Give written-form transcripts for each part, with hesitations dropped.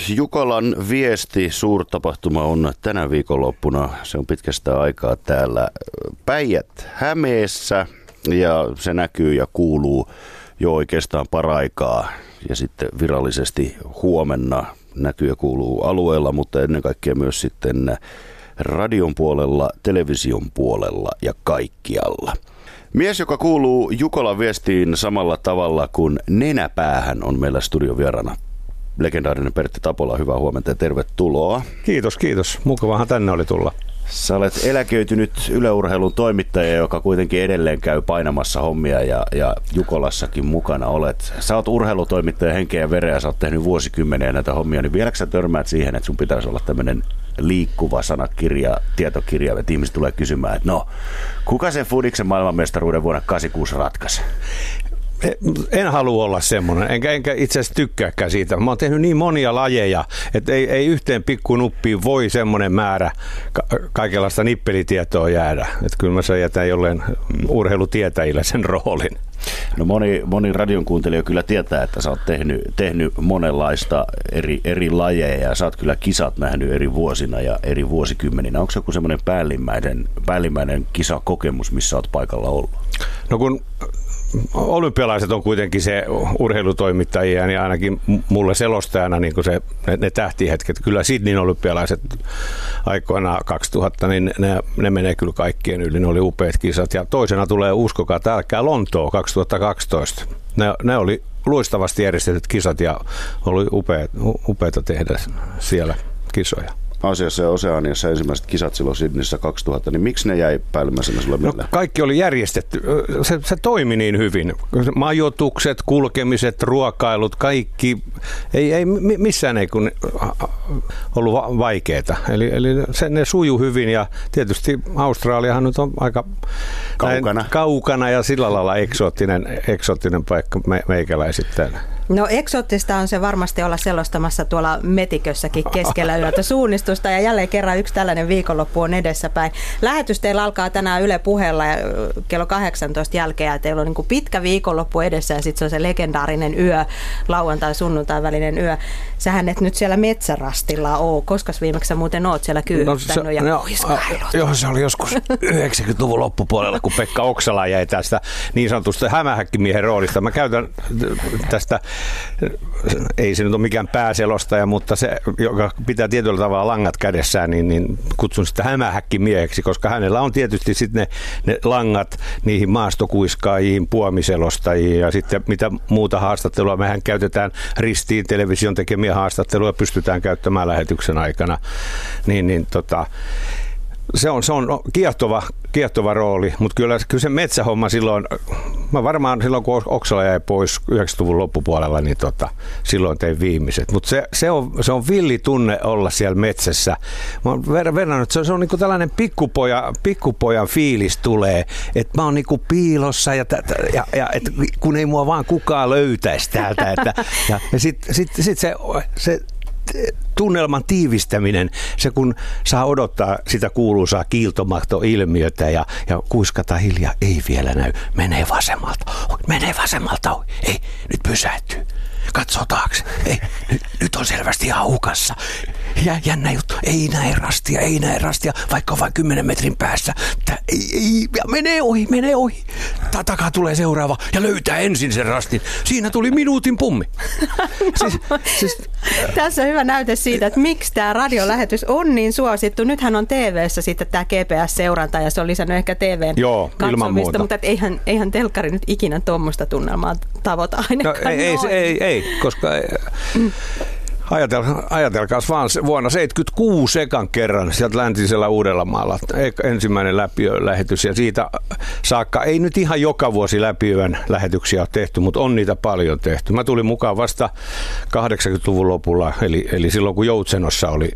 Jukolan viesti suurtapahtuma on tänä viikonloppuna. Se on pitkästä aikaa täällä Päijät-Hämeessä ja se näkyy ja kuuluu jo oikeastaan paraikaa. Ja sitten virallisesti huomenna näkyy ja kuuluu alueella, mutta ennen kaikkea myös sitten radion puolella, television puolella ja kaikkialla. Mies, joka kuuluu Jukolan viestiin samalla tavalla kuin nenäpäähän, on meillä studiovierana. Legendaarinen Pertti Tapola, hyvää huomenta ja tervetuloa. Kiitos. Mukavahan tänne oli tulla. Sä olet eläköitynyt Yle Urheilun toimittaja, joka kuitenkin edelleen käy painamassa hommia ja Jukolassakin mukana olet. Sä oot urheilutoimittaja henkeä ja vereä, sä oot tehnyt vuosikymmeniä näitä hommia, niin vieläkö sä törmäät siihen, että sun pitäisi olla tämmöinen liikkuva sanakirja, tietokirja, että ihmiset tulee kysymään, että no, kuka sen Fudiksen maailmanmestaruuden vuonna 86 ratkaisi? En halua olla semmoinen, enkä itse asiassa tykkääkään siitä. Mä oon tehnyt niin monia lajeja, että ei yhteen pikkunuppiin voi semmoinen määrä kaikenlaista nippelitietoa jäädä. Että kyllä mä sen jätän jolleen urheilutietäjillä sen roolin. No moni radion kuuntelija kyllä tietää, että sä oot tehnyt monenlaista eri lajeja ja sä oot kyllä kisat nähnyt eri vuosina ja eri vuosikymmeninä. Onko se joku semmoinen päällimmäinen kisakokemus, missä oot paikalla ollut? No kun olympialaiset on kuitenkin se urheilutoimittajia, niin ainakin mulle selostajana niin kuin ne tähtihetket. Kyllä Sydneyn olympialaiset aikoina 2000, niin ne menee kyllä kaikkien yli. Ne oli upeat kisat. Ja toisena tulee, uskokaa, tälkää Lontoo 2012. Ne oli luistavasti järjestetyt kisat ja oli upeata tehdä siellä kisoja. Aasiassa ja Oseaniassa ensimmäiset kisat silloin Sydneyssä 2000, niin miksi ne jäi päällimmäisenä sulle mieleen? No, kaikki oli järjestetty. Se toimi niin hyvin. Majoitukset, kulkemiset, ruokailut, kaikki. Ei missään ei kun ollut vaikeaa. Eli ne sujuu hyvin ja tietysti Australiahan nyt on aika kaukana ja sillä lailla eksoottinen paikka meikäläisittäin. No eksoottista on se varmasti olla selostamassa tuolla Metikössäkin keskellä yötä suunnistusta ja jälleen kerran yksi tällainen viikonloppu on edessäpäin. Lähetys teillä alkaa tänään Yle Puheella ja kello 18 jälkeen ja teillä on niin kuin pitkä viikonloppu edessä ja sitten se on se legendaarinen yö, lauantai-sunnuntai välinen yö. Sähän et nyt siellä Metsärastilla ole, koska viimeksi sä muuten oot siellä kyyhtänyt ja huiskailut. Joo, se oli joskus 90-luvun loppupuolella, kun Pekka Oksala jäi tästä niin sanotusta hämähäkkimiehen roolista. Mä käytän tästä, ei se nyt ole mikään pääselostaja, mutta se, joka pitää tietyllä tavalla langat kädessään, niin kutsun sitä hämähäkkimieheksi, koska hänellä on tietysti sitten ne langat niihin maastokuiskaajiin, puomiselostajiin ja sitten mitä muuta haastattelua. Mehän käytetään ristiin television tekemiä haastatteluja, pystytään käyttämään lähetyksen aikana. Se on kiehtova rooli, mutta kyllä se metsähomma silloin, mä varmaan silloin kun Oksala jäi pois 90-luvun loppupuolella, niin silloin tein viimeiset. Mutta se on villi tunne olla siellä metsässä. Mä oon verrannut, että se on niinku tällainen pikkupojan fiilis tulee, että mä oon niinku piilossa ja et kun ei mua vaan kukaan löytäisi täältä. Ja sit se tunnelman tiivistäminen, se kun saa odottaa sitä kuuluisaa kiiltomahtoilmiötä ja kuiskata hiljaa, ei vielä näy, menee vasemmalta, ei, nyt pysähtyy, katsoo taakse, ei, nyt on selvästi ihan hukassa, jännä juttu, ei näe rastia, vaikka on vain 10 metrin päässä, ei, menee ohi, takaa tulee seuraava ja löytää ensin sen rastin, siinä tuli minuutin pummi. Tässä on hyvä näyte siitä, että miksi tämä radiolähetys on niin suosittu. Nythän on TV:ssä sitten tämä GPS-seuranta ja se on lisännyt ehkä TV:n katsomista, mutta eihän telkkari nyt ikinä tuommoista tunnelmaa tavoita ainakaan. No, ei, koska ajatelkaas vaan vuonna 1976 ekan kerran sieltä läntisellä Uudellamaalla ensimmäinen läpiöön lähetys ja siitä saakka ei nyt ihan joka vuosi läpiöön lähetyksiä ole tehty, mutta on niitä paljon tehty. Mä tulin mukaan vasta 80-luvun lopulla, eli silloin kun Joutsenossa oli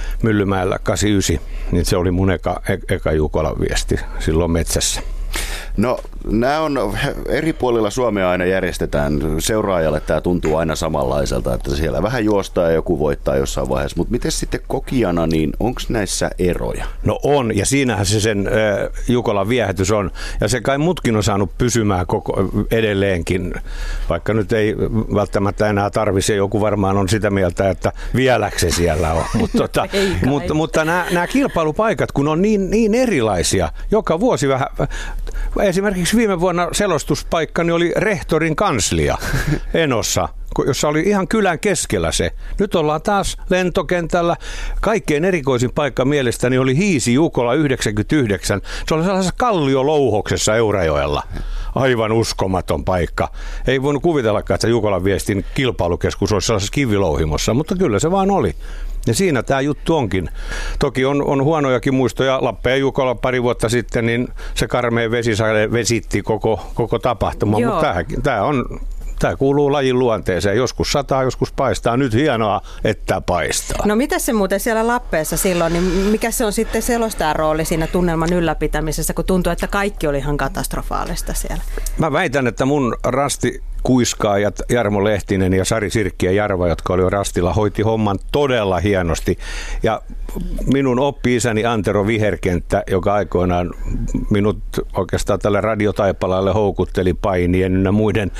Myllymäellä 89, niin se oli mun eka Jukolan viesti silloin metsässä. No, nämä on eri puolilla Suomea aina järjestetään. Seuraajalle tämä tuntuu aina samanlaiselta, että siellä vähän juostaa ja joku voittaa jossain vaiheessa. Mutta miten sitten kokijana, niin onko näissä eroja? No on, ja siinähän se sen Jukolan viehätys on. Ja se kai mutkin on saanut pysymään edelleenkin, vaikka nyt ei välttämättä enää tarvitse. Joku varmaan on sitä mieltä, että vieläkö se siellä on. Mutta nämä kilpailupaikat, kun on niin erilaisia, joka vuosi vähän. Esimerkiksi viime vuonna selostuspaikkani oli rehtorin kanslia Enossa, jossa oli ihan kylän keskellä se. Nyt ollaan taas lentokentällä. Kaikkein erikoisin paikka mielestäni oli Hiisi Jukola 99. Se oli sellaisessa kalliolouhoksessa Eurajoella. Aivan uskomaton paikka. Ei voinut kuvitellakaan, että Jukolan viestin kilpailukeskus olisi sellaisessa kivilouhimossa, mutta kyllä se vaan oli. Ja siinä tämä juttu onkin. Toki on huonojakin muistoja. Lappeen Jukola pari vuotta sitten, niin se karmea vesisade vesitti koko tapahtuma. Mutta tämä kuuluu lajin luonteeseen. Joskus sataa, joskus paistaa. Nyt hienoa, että paistaa. No mitä se muuten siellä Lappeessa silloin, niin mikä se on sitten selostajan rooli siinä tunnelman ylläpitämisessä, kun tuntuu, että kaikki oli ihan katastrofaalista siellä? Mä väitän, että mun rastikuiskaajat Jarmo Lehtinen ja Sari Sirkki ja Jarva, jotka oli rastilla, hoiti homman todella hienosti. Ja minun oppi-isäni Antero Viherkenttä, joka aikoinaan minut oikeastaan tälle radiotaipalalle houkutteli painien ja muiden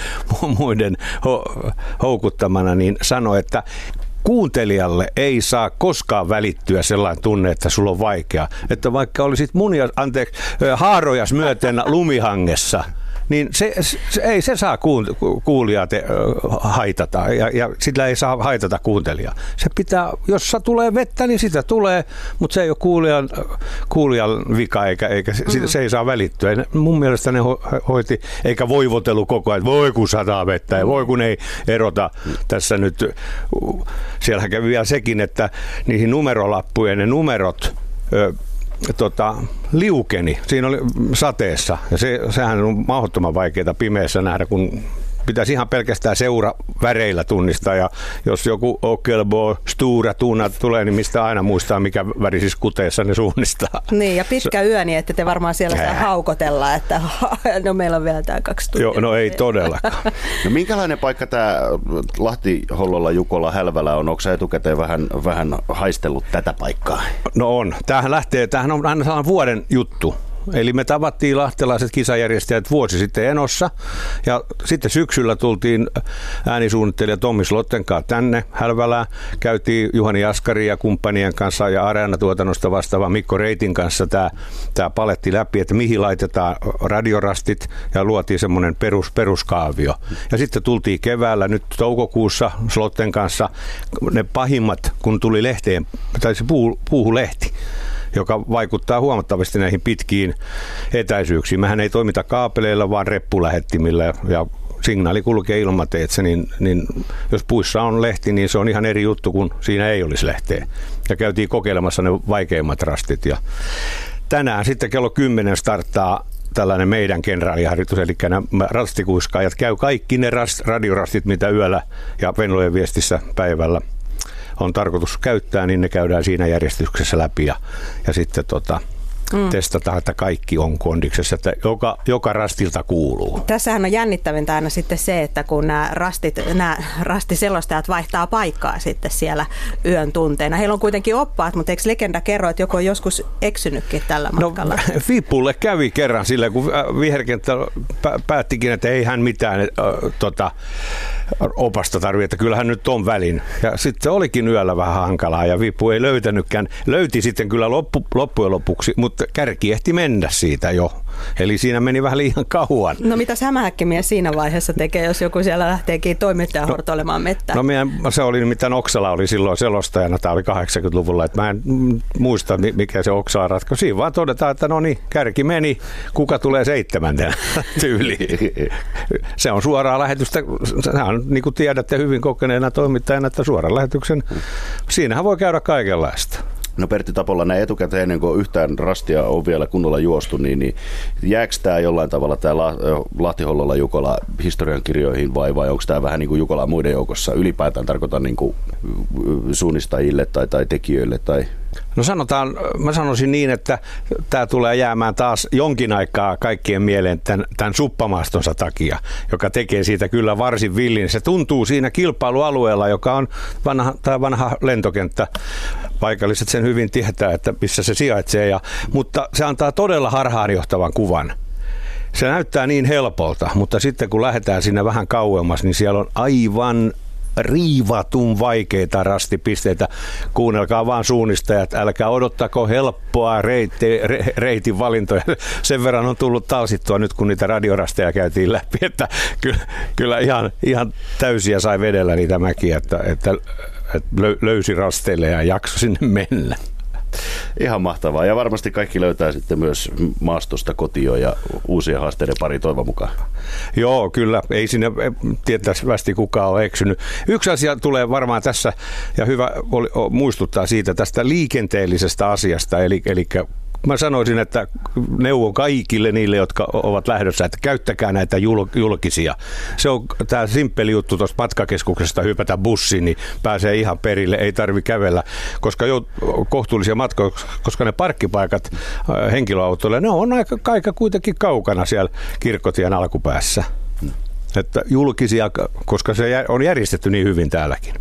houkuttamana, niin sanoi, että kuuntelijalle ei saa koskaan välittyä sellainen tunne, että sulla on vaikea. Että vaikka olisit haarojas myöten lumihangessa, niin se saa kuulijaa haitata ja sillä ei saa haitata kuuntelijaa. Se pitää, jos tulee vettä, niin sitä tulee, mutta se ei ole kuulijan vika eikä se ei saa välittyä. Mun mielestä ne hoiti, eikä voivotelu koko ajan, voi kun sataa vettä ja voi kun ei erota tässä nyt. Siellä kävi vielä sekin, että niihin numerolappujen ne numerot liukeni. Siinä oli sateessa. Ja sehän on mahdottoman vaikeaa pimeässä nähdä, kun pitäisi ihan pelkästään väreillä tunnistaa. Ja jos joku Okelbo, Stura, Tuna tulee, niin mistä aina muistaa, mikä värisessä kuteessa ne suunnistaa. Niin, ja pitkä yö, niin ette te varmaan siellä saa haukotella, että no meillä on vielä tämä 2 tuntia. Joo, no ei todellakaan. No minkälainen paikka tämä Lahti, Hollola, Jukola, Hälvälä on? Onko sä etukäteen vähän haistellut tätä paikkaa? No on. Tämähän on aina sellainen vuoden juttu. Eli me tavattiin lahtelaiset kisajärjestäjät vuosi sitten Enossa ja sitten syksyllä tultiin äänisuunnittelija Tommi Slotten kanssa tänne Hälvälään. Käytiin Juhani Jaskarin ja kumppanien kanssa ja Areena-tuotannosta vastaava Mikko Reitin kanssa tämä paletti läpi, että mihin laitetaan radiorastit ja luotiin semmoinen peruskaavio. Ja sitten tultiin keväällä nyt toukokuussa Slotten kanssa ne pahimmat, kun tuli lehteen, tai se puuhulehti, joka vaikuttaa huomattavasti näihin pitkiin etäisyyksiin. Mehän ei toimita kaapeleilla, vaan reppulähettimillä ja signaali kulkee ilmateitse, niin jos puissa on lehti, niin se on ihan eri juttu kuin siinä ei olisi lehteä. Ja käytiin kokeilemassa ne vaikeimmat rastit. Ja tänään sitten kello 10 starttaa tällainen meidän kenraaliharjoitus, eli nämä rastikuiskaajat käy kaikki ne radiorastit, mitä yöllä ja Venlojen viestissä päivällä on tarkoitus käyttää, niin ne käydään siinä järjestyksessä läpi ja sitten testataan, että kaikki on kondiksessa, että joka rastilta kuuluu. Tässähän on jännittävintä aina sitten se, että kun nämä rastiselostajat vaihtaa paikkaa sitten siellä yön tunteina. Heillä on kuitenkin oppaat, mutta eikö legenda kerro, että joku on joskus eksynytkin tällä matkalla? No, Fipulle kävi kerran sillä, kun Viherkenttä päättikin, että ei hän mitään opasta tarvitse, että kyllähän nyt on välin. Ja sitten olikin yöllä vähän hankalaa ja Vipu ei löytänytkään. Löyti sitten kyllä loppujen lopuksi, mutta kärki ehti mennä siitä jo. Eli siinä meni vähän liian kauan. No mitä hämähäkkimies siinä vaiheessa tekee, jos joku siellä lähteekin toimittaja hortoilemaan mettään? No se oli nimittäin Oksala oli silloin selostajana, tämä oli 80-luvulla, että mä en muista mikä se Oksala ratkaisi. Siinä vaan todetaan, että no niin, kärki meni, kuka tulee 7. tyyliin. Se on suoraa lähetystä, sehän niin kuin tiedätte hyvin kokeneena toimittajana, että suoran lähetyksen, siinähän voi käydä kaikenlaista. No Pertti Tapola, näin etukäteen ennen kuin yhtään rastia on vielä kunnolla juostu, niin jääkö tämä jollain tavalla tämä Lahti, Hollola, Jukola historiankirjoihin vai onko tämä vähän niin kuin Jukola muiden joukossa ylipäätään, tarkoitan niin kuin suunnistajille tai tekijöille tai No mä sanoisin niin, että tämä tulee jäämään taas jonkin aikaa kaikkien mieleen tämän suppamaastonsa takia, joka tekee siitä kyllä varsin villin. Se tuntuu siinä kilpailualueella, joka on vanha lentokenttä. Paikalliset sen hyvin tietää, että missä se sijaitsee, mutta se antaa todella harhaanjohtavan kuvan. Se näyttää niin helpolta, mutta sitten kun lähdetään sinne vähän kauemmas, niin siellä on aivan riivatun vaikeita rastipisteitä. Kuunnelkaa vaan suunnistajat, älkää odottako helppoa reitin valintoja. Sen verran on tullut talsittua nyt, kun niitä radiorasteja käytiin läpi, että kyllä ihan täysiä sai vedellä niitä mäkiä, että löysi rasteille ja jakso sinne mennä. Ihan mahtavaa. Ja varmasti kaikki löytää sitten myös maastosta kotiin ja uusien haasteiden pari toivon mukaan. Joo, kyllä. Ei sinne tietävästi kukaan ole eksynyt. Yksi asia tulee varmaan tässä, ja hyvä muistuttaa siitä tästä liikenteellisestä asiasta, eli mä sanoisin, että neuvon kaikille niille, jotka ovat lähdössä, että käyttäkää näitä julkisia. Se on tämä simppeli juttu tuosta matkakeskuksesta hypätä bussiin, niin pääsee ihan perille, ei tarvitse kävellä, koska kohtuullisia matkoja, koska ne parkkipaikat henkilöautoille, ne on aika kuitenkin kaukana siellä Kirkkotien alkupäässä. Että julkisia, koska se on järjestetty niin hyvin täälläkin.